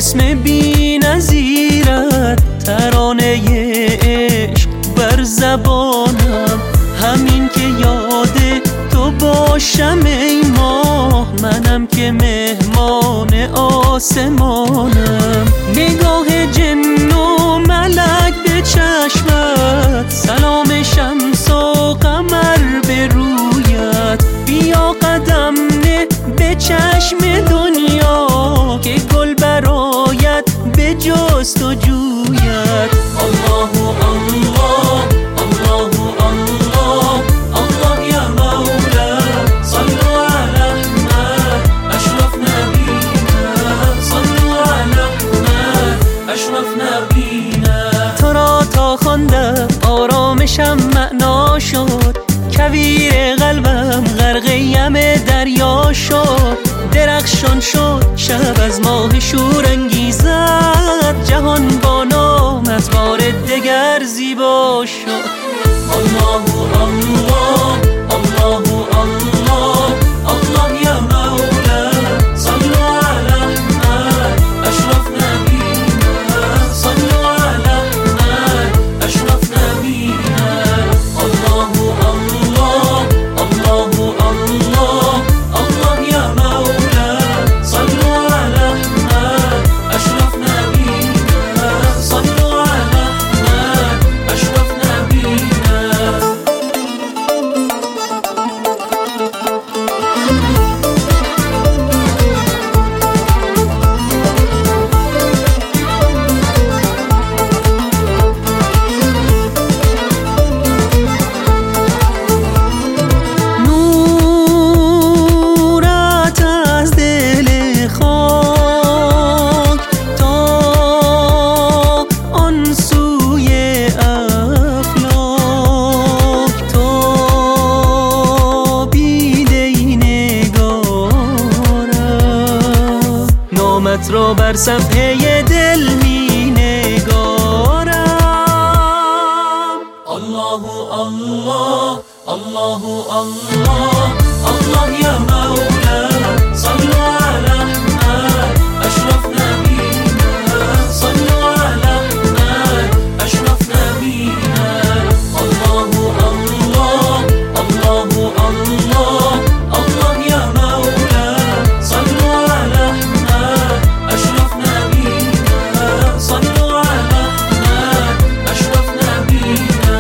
اسم بی نظیرت، ترانه عشق بر زبانم. همین که یاد تو باشم ای ماه، منم که مهمان آسمانم. نگاه جن و ملک به چشمت، سلام شمس و قمر به رویت. بیا قدم نه به چشم دنیا، که گل برایت به جستجویت. الله الله الله الله الله یا مولا، صلوا علی احمد اشرف نبینا، صلوا علی احمد اشرف نبینا. تو را تا خواندم آرامشم معنا شد، کویر قلبم غرقه دریا شد. درخشان شد شب از ماه شور انگیزد، جهان با نامت بار دگر زیبا شد. الله الله الله الله الله یا مولا، صلوا علی احمد اشرف نبینا، صلوا علی احمد اشرف نبینا. الله الله الله الله الله یا مولا، صلوا علی احمد اشرف نبینا، صلوا علی احمد اشرف نبینا. نورت از دل خاک تا آن سوی افلاک، تا بیده نگارم. نامت را بر صفحه دل می نگارم. الله الله الله الله الله یا مولا، صلوا علی احمد اشرف نبینا، صلوا علی احمد اشرف نبینا. الله الله الله الله الله یا مولا، صلوا علی احمد اشرف نبینا، صلوا علی احمد اشرف نبینا.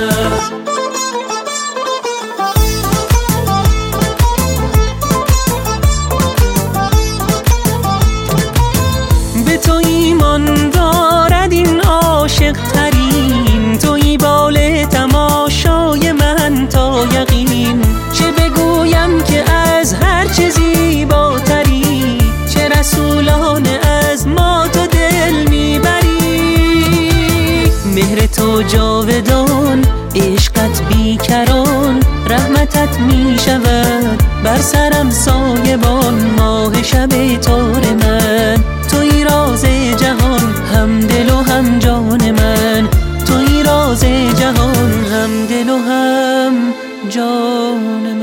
به تو ایمان دارد این عاشق ترین، تویی بال تماشای من تا یقین. چه بگویم که از هر چه زیباتری، چه رسولان از ما تو دل میبری. مهر تو جاودان، عشقت بیکران، رحمتت میشود بر سرم سایبان. ماه شب تار من، توی راز جهان، هم دل و هم جان من. توی راز جهان، هم دل و هم جان من.